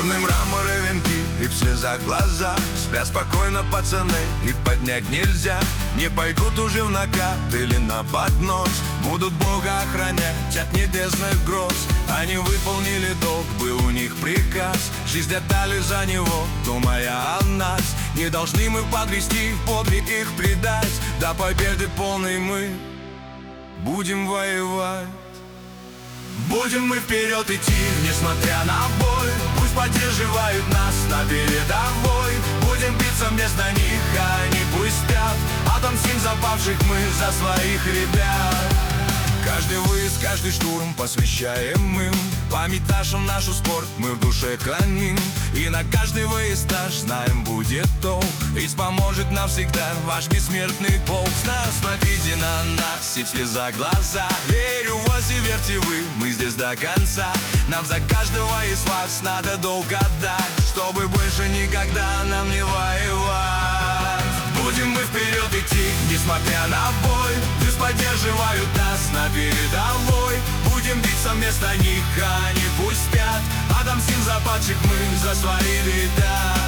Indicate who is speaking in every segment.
Speaker 1: Черный мрамор и венки, и в слезах глаза. Спят спокойно пацаны, и поднять нельзя. Не пойдут уже в накат или на поднос. Будут Бога охранять от небесных гроз. Они выполнили долг, был у них приказ. Жизнь отдали за него, думая о нас. Не должны мы подвести, подвиг их предать. До победы полной мы будем воевать. Будем мы вперед идти, несмотря на боль. Пусть поддерживают нас на передовой. Будем биться вместо них, а они пусть спят. Отомстим за павших мы, за своих ребят. Каждый выезд, каждый штурм посвящаем им. Память нашим нашу спорт мы в душе храним. И на каждый выезд наш знаем будет толк. Ведь поможет нам всегда ваш бессмертный полк. Смотрите на нас, и в слезах глаза. Верю в вас и верьте вы, мы здесь до конца. Нам за каждого из вас надо долг отдать, чтобы больше никогда нам не воевать. Будем мы вперед идти, несмотря на бой. Пусть поддерживают нас на передовой. Будем биться вместо них, а они пусть спят. Отомстим за падших мы, за свои ребят.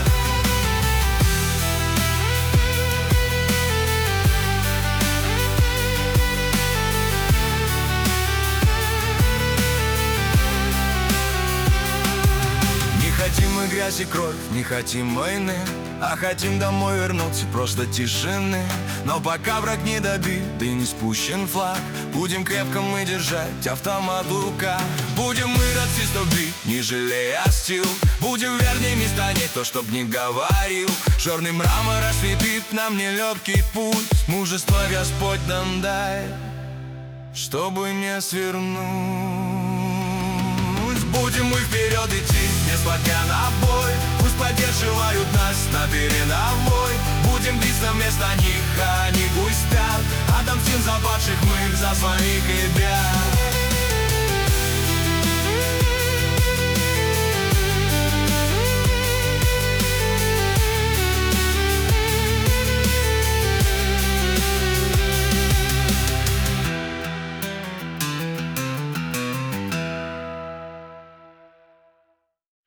Speaker 1: Не хотим мы грязь и кровь, не хотим войны, а хотим домой вернуться, просто тишины. Но пока враг не добит и не спущен флаг, будем крепко мы держать автомат в руках. Будем мы расти бить, не жалея сил. Будем вернее станет то, чтоб не говорил. Черный мрамор осветит нам нелегкий путь. Мужество Господь нам дай, чтобы не свернуть. Будем мы вперед идти, несмотря на бой. Пусть поддерживают нас на передовой. Будем биться вместо них, а они пусть спят. Отомстим за падших мы, за своих ребят.